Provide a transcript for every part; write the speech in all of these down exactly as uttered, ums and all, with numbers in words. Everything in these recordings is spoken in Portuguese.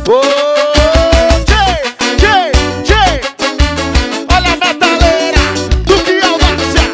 Ô, tchê, tchê, tchê. Olha a metaleira do que audácia.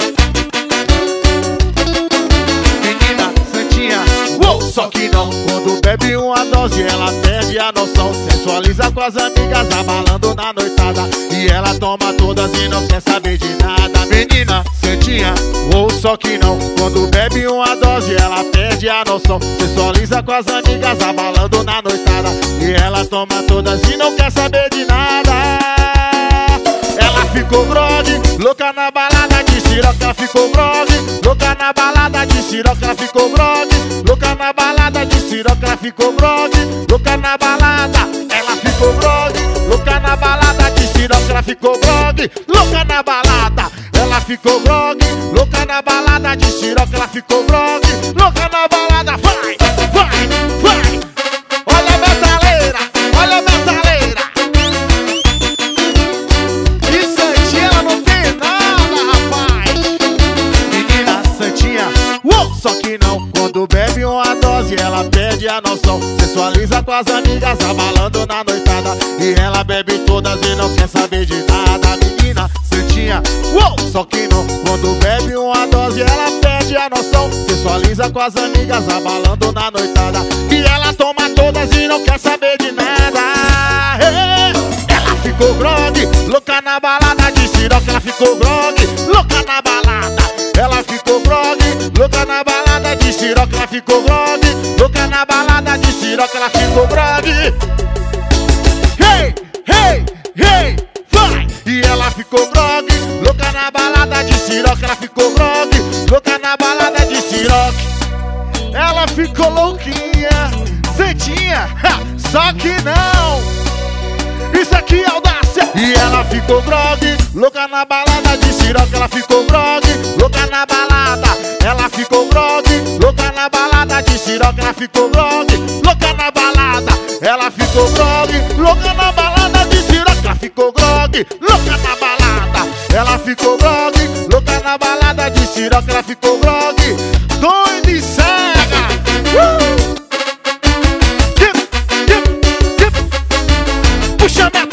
Menina santinha, uou, só que não. Quando bebe uma dose ela perde a noção. Sensualiza com as amigas abalando na noitada. E ela toma todas e não quer saber de nada. Menina santinha, uou, só que não. Quando bebe uma dose ela perde a noção. Sensualiza com as amigas abalando na noitada. E ela toma todas e não quer saber de nada. Ela ficou grog, louca na balada de siroca. Ela ficou grog, louca na balada de siroca. Ela ficou grog, louca na balada de siroca. Ela ficou grog, louca na balada. Ela ficou grog, louca na balada de siroca. Ela ficou grog, louca na balada. Ela ficou grog, louca na balada de siroca. Ela ficou grog, louca na balada. Vai, vai, vai. Olha a metaleira, olha a metaleira. E santinha ela não tem nada, rapaz. Menina santinha, uou, só que não. Quando bebe uma dose ela perde a noção. Sensualiza com as amigas abalando na noitada. E ela bebe todas e não quer saber de nada. Menina santinha, uou, só que não. Quando bebe uma dose ela perde a noção. Sensualiza com as amigas abalando na noitada. E ela toma todas e não quer saber de nada. Ela ficou grog, louca na balada de siroca. Ela ficou grog, louca na balada. Ela ficou grog, louca na balada de siroca. Ela ficou grog, louca na balada de siroca. Ela ficou grog. Hey, hey, hey, vai! E ela ficou grog, louca na balada de siroca. Ela ficou grog, louca na balada de siroca. Ela ficou louquinha, santinha, ha, só que não. Isso aqui é audácia. E ela ficou grog, louca na balada de siroca. Ela ficou grog, louca na balada. Ela ficou grog, louca na balada de siroca. Ela ficou grog, louca na balada. Ela ficou grog, louca na balada de siroca. Ela ficou grog, louca na balada. Ela ficou grog, louca na balada de siroca. Ela ficou grog, doida e cega. Uh! Puxa a